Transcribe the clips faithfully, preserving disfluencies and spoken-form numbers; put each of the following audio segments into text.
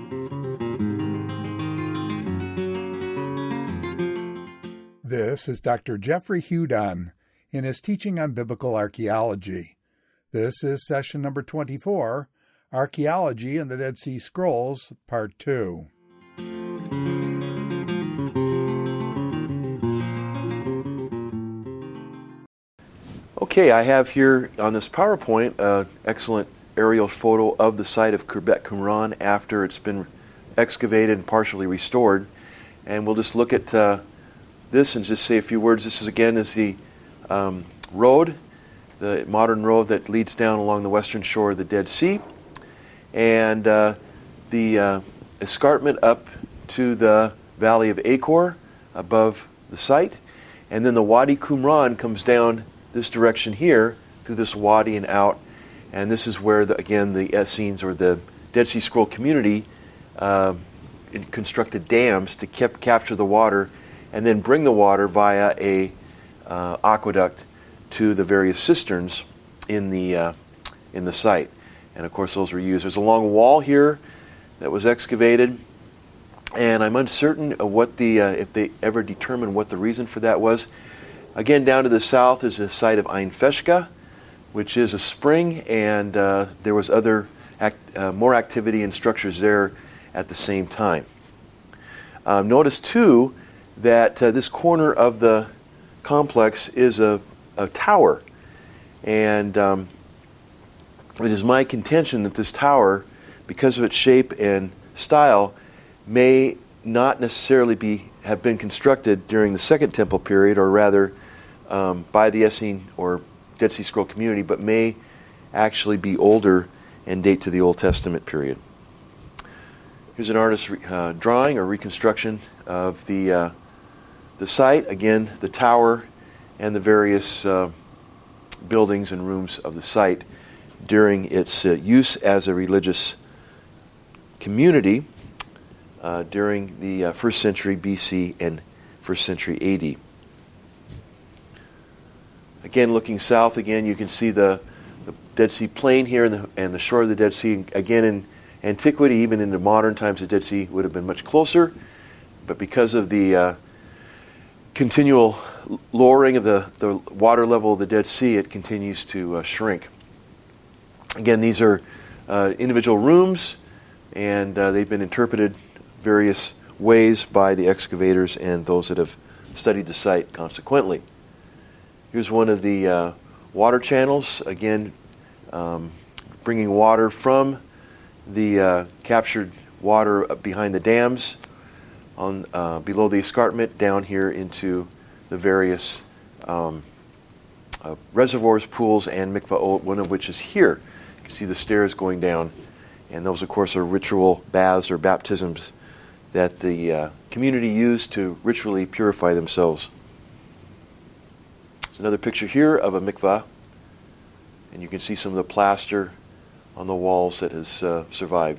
This is Doctor Jeffrey Hudon in his teaching on biblical archaeology. This is session number twenty-four, Archaeology in the Dead Sea Scrolls, Part two. Okay, I have here on this PowerPoint an excellent aerial photo of the site of Khirbet Qumran after it's been excavated and partially restored. And we'll just look at uh, this and just say a few words. This is again is the um, road, the modern road that leads down along the western shore of the Dead Sea, and uh, the uh, escarpment up to the valley of Achor above the site, and then the Wadi Qumran comes down this direction here through this wadi and out, and this is where the, again the Essenes or the Dead Sea Scroll community uh, constructed dams to keep, capture the water and then bring the water via a uh, aqueduct to the various cisterns in the uh, in the site. And of course those were used. There's a long wall here that was excavated, and I'm uncertain of what the uh, if they ever determined what the reason for that was. Again, down to the south is the site of Ein Feshka, which is a spring, and uh, there was other act, uh, more activity and structures there at the same time. Um, notice too that uh, this corner of the complex is a, a tower, and um, it is my contention that this tower, because of its shape and style, may not necessarily be have been constructed during the Second Temple period, or rather um, by the Essene or Dead Sea Scroll community, but may actually be older and date to the Old Testament period. Here's an artist's uh, drawing or reconstruction of the uh, the site. Again, the tower and the various uh, buildings and rooms of the site during its uh, use as a religious community uh, during the uh, first century B C and first century A D. Again, looking south again, you can see the, the Dead Sea Plain here and the, and the shore of the Dead Sea. Again, in antiquity, even into modern times, the Dead Sea would have been much closer, but because of the uh, continual lowering of the, the water level of the Dead Sea, it continues to uh, shrink. Again, these are uh, individual rooms, and uh, they've been interpreted various ways by the excavators and those that have studied the site consequently. Here's one of the uh, water channels, again um, bringing water from the uh, captured water behind the dams on uh, below the escarpment down here into the various um, uh, reservoirs, pools, and mikvahot, one of which is here. You can see the stairs going down, and those, of course, are ritual baths or baptisms that the uh, community used to ritually purify themselves. There's another picture here of a mikvah, and you can see some of the plaster on the walls that has uh, survived.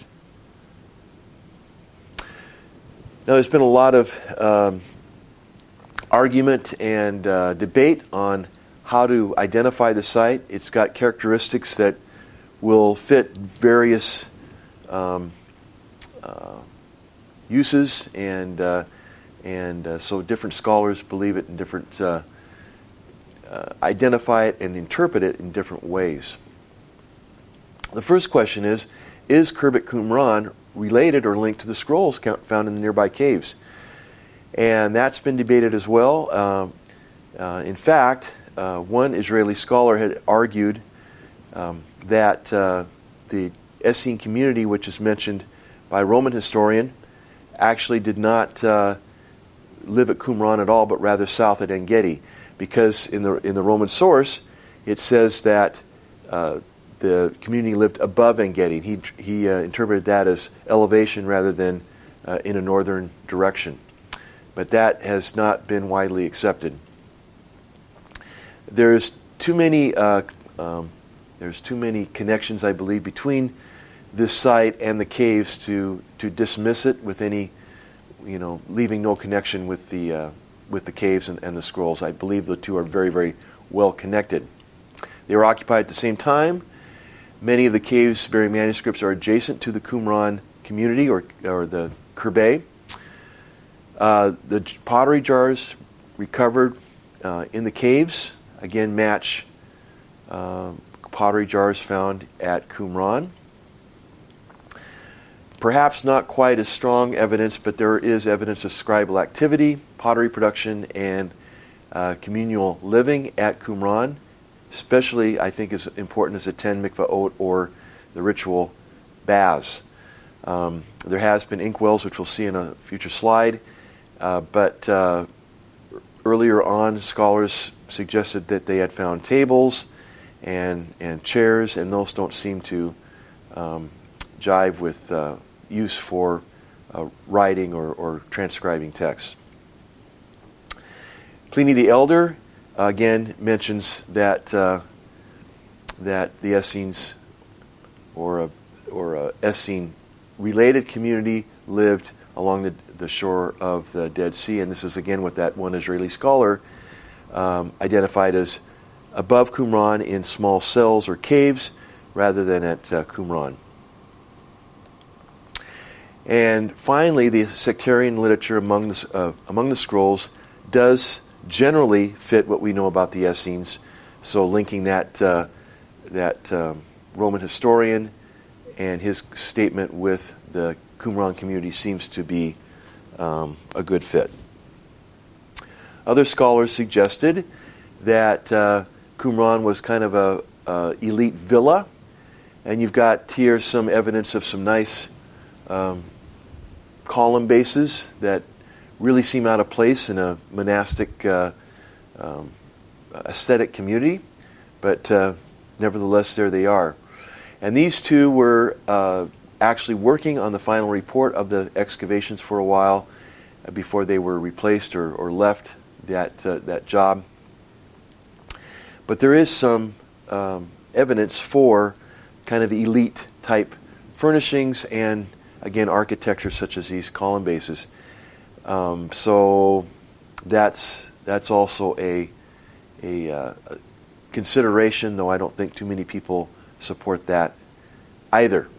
Now, there's been a lot of um, argument and uh, debate on how to identify the site. It's got characteristics that will fit various um, uh, uses, and uh, and uh, so different scholars believe it in different, uh, uh, identify it and interpret it in different ways. The first question is, is Khirbet Qumran related or linked to the scrolls found in the nearby caves? And that's been debated as well. Uh, uh, in fact, uh, one Israeli scholar had argued um, that uh, the Essene community, which is mentioned by a Roman historian, actually did not uh, live at Qumran at all, but rather south at En Gedi, because in the in the Roman source it says that uh, the community lived above En Gedi. He he uh, interpreted that as elevation rather than uh, in a northern direction, but that has not been widely accepted. There's too many uh, um, there's too many connections, I believe, between this site and the caves to to dismiss it with any, you know, leaving no connection with the uh, with the caves and, and the scrolls. I believe the two are very, very well connected. They were occupied at the same time. Many of the caves bearing manuscripts are adjacent to the Qumran community or, or the Kirbet. Uh, the pottery jars recovered uh, in the caves, again, match uh, pottery jars found at Qumran. Perhaps not quite as strong evidence, but there is evidence of scribal activity, pottery production, and uh, communal living at Qumran. Especially, I think, as important as the ten mikvah ot or the ritual baths. Um, there has been inkwells, which we'll see in a future slide, uh, but uh, earlier on, scholars suggested that they had found tables and and chairs, and those don't seem to um, jive with uh, use for uh, writing or, or transcribing text. Pliny the Elder uh, again mentions that uh, that the Essenes or a or a Essene related community lived along the, the shore of the Dead Sea, and this is again what that one Israeli scholar um, identified as above Qumran in small cells or caves rather than at uh, Qumran. And finally, the sectarian literature among the, uh, among the scrolls does generally fit what we know about the Essenes, so linking that, uh, that um, Roman historian and his statement with the Qumran community seems to be um, a good fit. Other scholars suggested that uh, Qumran was kind of a, a elite villa, and you've got here some evidence of some nice um, column bases that really seem out of place in a monastic uh, um, aesthetic community, but uh, nevertheless there they are. And these two were uh, actually working on the final report of the excavations for a while uh, before they were replaced or, or left that uh, that job. But there is some um, evidence for kind of elite type furnishings and, again, architecture such as these column bases. Um, so that's that's also a a, uh, a consideration, though I don't think too many people support that either.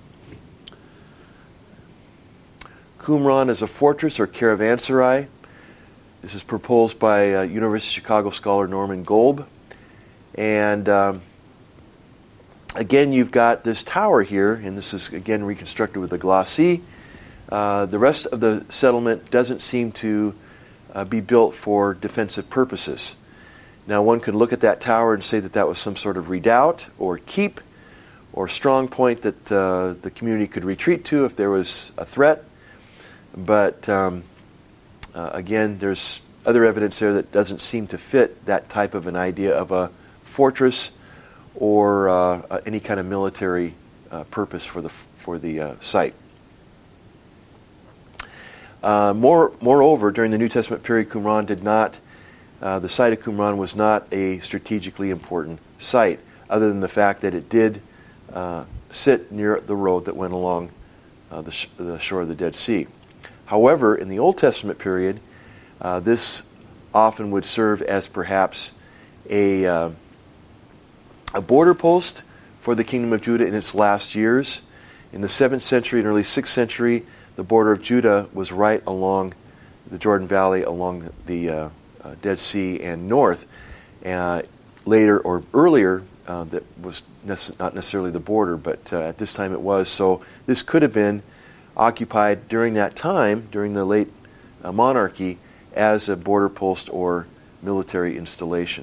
Qumran is a fortress or caravanserai. This is proposed by uh, University of Chicago scholar Norman Golb. And um, again, you've got this tower here, and this is again reconstructed with the glacis. Uh, the rest of the settlement doesn't seem to uh, be built for defensive purposes. Now, one could look at that tower and say that that was some sort of redoubt or keep or strong point that uh, the community could retreat to if there was a threat. But um, uh, again, there's other evidence there that doesn't seem to fit that type of an idea of a fortress or uh, any kind of military uh, purpose for the for the uh, site. Uh, more, moreover, during the New Testament period, Qumran did not. Uh, the site of Qumran was not a strategically important site, other than the fact that it did uh, sit near the road that went along uh, the, sh- the shore of the Dead Sea. However, in the Old Testament period, uh, this often would serve as perhaps a uh, a border post for the Kingdom of Judah in its last years. In the seventh century and early sixth century, the border of Judah was right along the Jordan Valley, along the uh, uh, Dead Sea and north. Uh, later or earlier, uh, that was nece- not necessarily the border, but uh, at this time it was. So this could have been occupied during that time, during the late uh, monarchy, as a border post or military installation.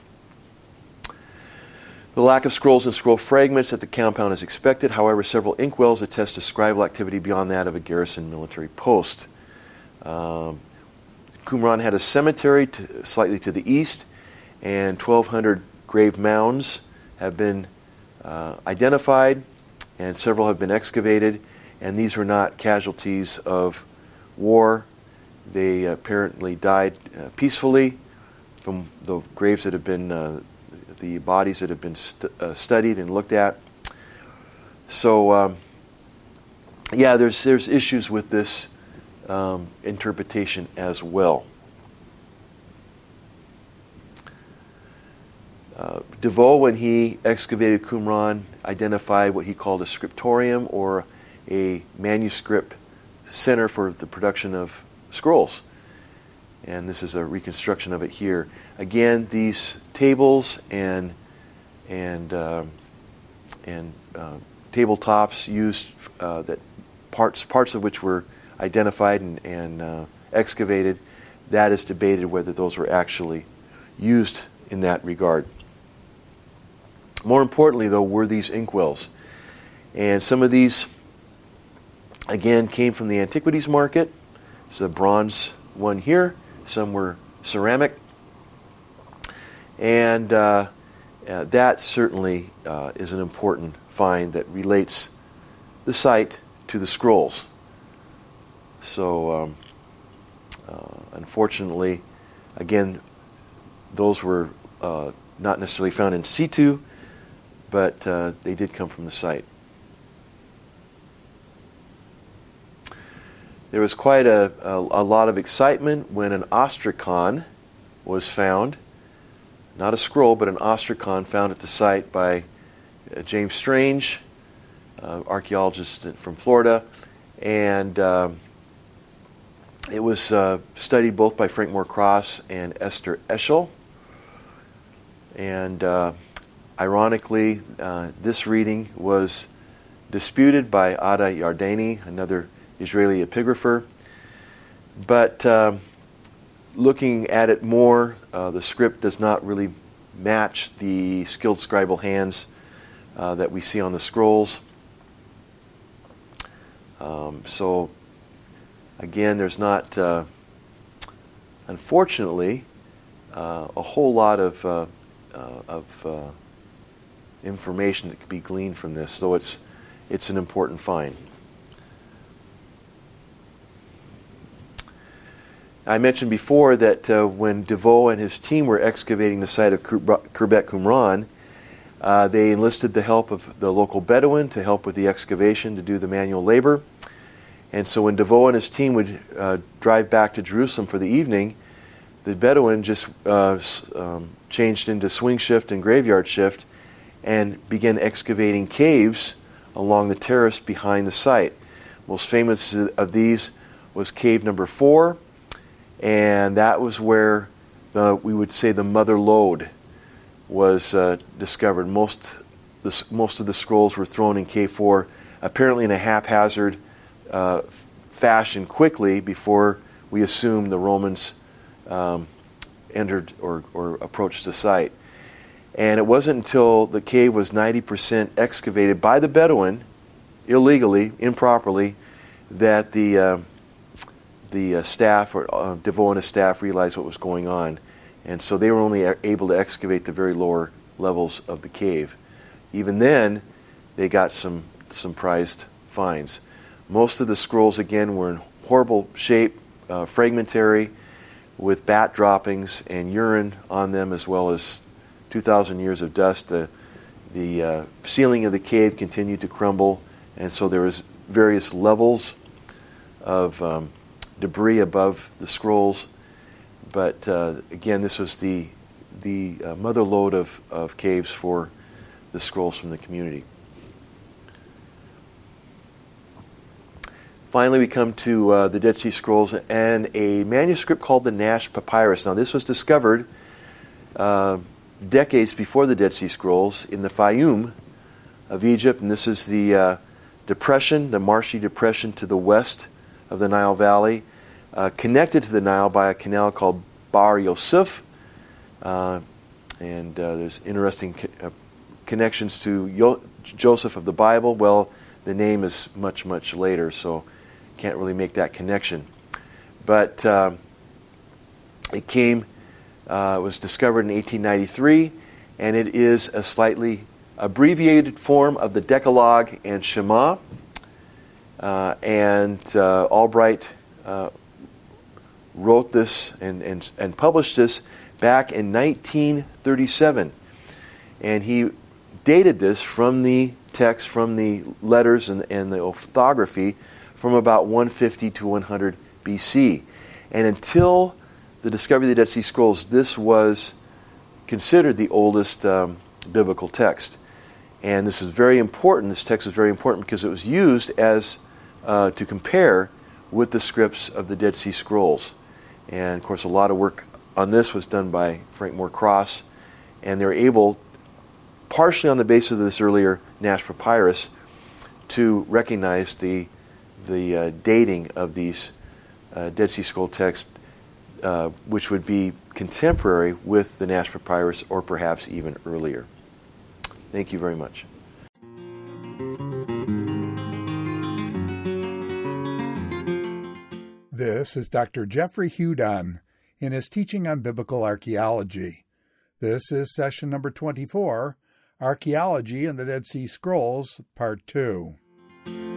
The lack of scrolls and scroll fragments at the compound is expected. However, several inkwells attest to scribal activity beyond that of a garrison military post. Um, Qumran had a cemetery to, slightly to the east, and twelve hundred grave mounds have been uh, identified, and several have been excavated, and these were not casualties of war. They apparently died uh, peacefully from the graves that have been uh, the bodies that have been st- uh, studied and looked at. So, um, yeah, there's there's issues with this um, interpretation as well. Uh, DeVoe, when he excavated Qumran, identified what he called a scriptorium or a manuscript center for the production of scrolls. And this is a reconstruction of it here. Again, these tables and and uh, and uh, tabletops used uh, that parts parts of which were identified and, and uh, excavated. That is debated whether those were actually used in that regard. More importantly, though, were these inkwells. And some of these, again, came from the antiquities market. It's a bronze one here. Some were ceramic. And uh, uh, that certainly uh, is an important find that relates the site to the scrolls. So, um, uh, unfortunately, again, those were uh, not necessarily found in situ, but uh, they did come from the site. There was quite a, a, a lot of excitement when an ostracon was found. Not a scroll, but an ostracon found at the site by uh, James Strange, uh, archaeologist from Florida. And um, it was uh, studied both by Frank Moore Cross and Esther Eschel. And uh, ironically, uh, this reading was disputed by Ada Yardeni, another Israeli epigrapher. But um, looking at it more, uh, the script does not really match the skilled scribal hands uh, that we see on the scrolls. Um, so, again, there's not, uh, unfortunately, uh, a whole lot of uh, uh, of uh, information that can be gleaned from this, though it's it's an important find. I mentioned before that uh, when DeVoe and his team were excavating the site of Khirbet Qumran, uh, they enlisted the help of the local Bedouin to help with the excavation, to do the manual labor. And so when DeVoe and his team would uh, drive back to Jerusalem for the evening, the Bedouin just uh, um, changed into swing shift and graveyard shift and began excavating caves along the terrace behind the site. Most famous of these was cave number four, and that was where the, we would say the mother lode was uh, discovered. Most the, most of the scrolls were thrown in cave four, apparently in a haphazard uh, fashion, quickly before we assume the Romans um, entered or, or approached the site. And it wasn't until the cave was ninety percent excavated by the Bedouin, illegally, improperly, that the uh, the uh, staff, or uh, DeVoe and his staff, realized what was going on. And so they were only able to excavate the very lower levels of the cave. Even then, they got some, some prized finds. Most of the scrolls, again, were in horrible shape, uh, fragmentary, with bat droppings and urine on them, as well as two thousand years of dust. The, the uh, ceiling of the cave continued to crumble, and so there was various levels of um, debris above the scrolls. But uh, again, this was the the uh, mother lode of, of caves for the scrolls from the community. Finally, we come to uh, the Dead Sea Scrolls and a manuscript called the Nash Papyrus. Now, this was discovered uh, decades before the Dead Sea Scrolls in the Fayum of Egypt, and this is the uh, depression, the marshy depression to the west of the Nile Valley, uh, connected to the Nile by a canal called Bar Yosef, uh, and uh, there's interesting co- uh, connections to Yo- Joseph of the Bible. Well, the name is much, much later, so can't really make that connection. But uh, it came, uh, was discovered in eighteen ninety-three, and it is a slightly abbreviated form of the Decalogue and Shema. Uh, and uh, Albright uh, wrote this and, and, and published this back in nineteen thirty-seven. And he dated this from the text, from the letters and, and the orthography, from about one fifty to one hundred B C. And until the discovery of the Dead Sea Scrolls, this was considered the oldest um, biblical text. And this is very important. This text is very important because it was used as uh, to compare with the scripts of the Dead Sea Scrolls. And, of course, a lot of work on this was done by Frank Moore Cross, and they were able, partially on the basis of this earlier Nash Papyrus, to recognize the the uh, dating of these uh, Dead Sea Scroll texts, uh, which would be contemporary with the Nash Papyrus, or perhaps even earlier. Thank you very much. This is Doctor Jeffrey Hudon in his teaching on biblical archaeology. This is session number twenty-four, Archaeology in the Dead Sea Scrolls, Part two.